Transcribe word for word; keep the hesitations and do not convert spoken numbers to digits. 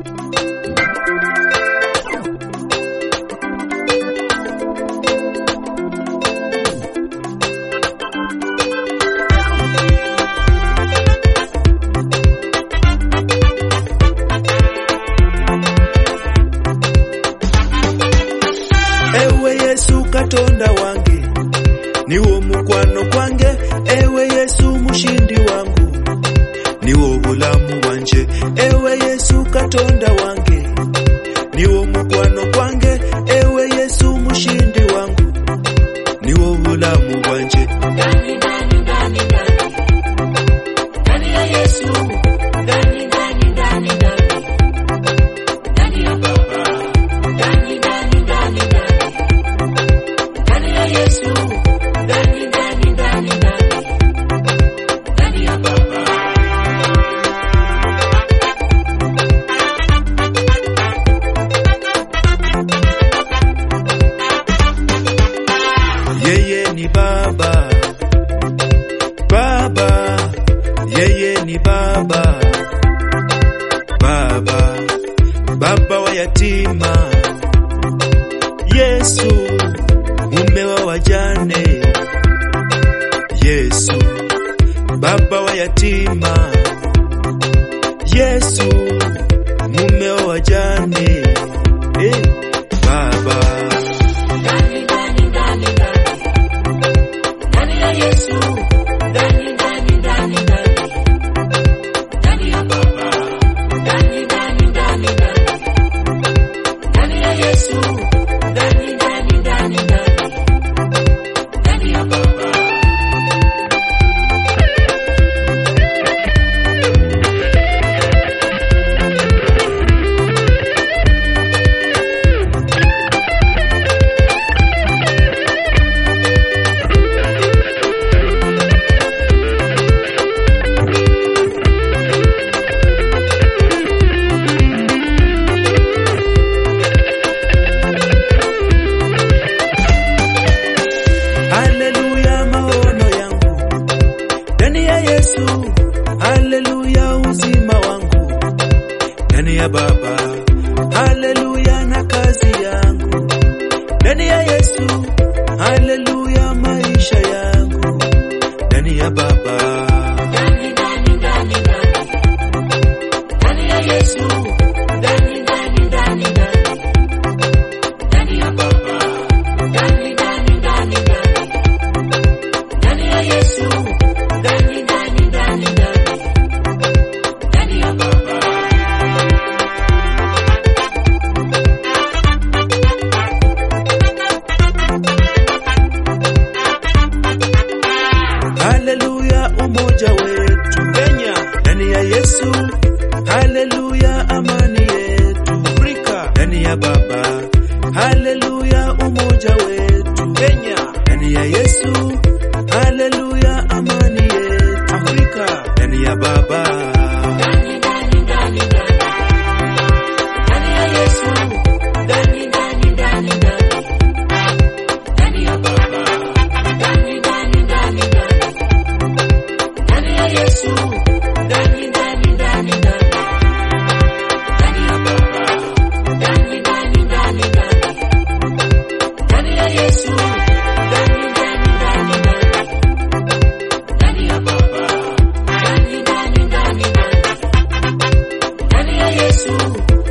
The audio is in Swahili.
Ewe Yesu katonda wange, niwo mukwano kwange. Ewe Yesu mushindi wangu, niwo bulamu wanje. Ewe Yesu katonda wange, niwo mukwano kwange. Ewe Yesu mushindi wangu, niwo bulamu wanje. Ndani ndani ndani ndani ndani ya Yesu, ndani ndani ndani ndani ndani ya Baba, ndani ndani ndani ndani ndani ya Yesu, ndani ndani ndani ndani ndani ya Baba. Yeye ni Baba, Baba, yeye ni Baba, Baba, Baba wa yatima. Yesu, mume wa wajane. Yesu, Baba wa yatima. Yesu, mume wa wajane. Eh, Baba. Ndani ndani ndani ndani ndani ya Yesu, ndani ndani ndani ndani ndani ya Baba, ndani ndani ndani ndani ndani ya Yesu, ndani ndani ndani ndani ndani ya Baba. Haleluya maono yangu ndani ya Yesu. Haleluya uzima wangu ndani ya Baba. Haleluya na kazi yangu ndani ya Yesu. Haleluya maisha yangu ndani ya Baba. Ndani ndani ndani ndani ndani ya Yesu, ndani ndani ndani ndani ndani ya Baba, ndani ndani ndani ndani ndani ya Yesu, ndani ndani ndani ndani ndani ya Baba. Haleluya umoja wetu Kenya ndani ya Yesu. Haleluya amani yetu Afrika ndani ya Baba. Haleluya umoja wetu Kenya ndani ya Yesu. Haleluya amani yetu Afrika ndani ya Baba. Ndani ndani ndani ndani ndani ya Yesu, ndani ndani ndani ndani ndani ya Baba, ndani ndani ndani ndani ndani ya Yesu, ndani ndani ndani ndani ndani ya Baba, ndani ndani ndani ndani ndani ya Yesu, ndani ndani ndani ndani ndani ya Baba, ndani ndani ndani ndani ndani ya Yesu.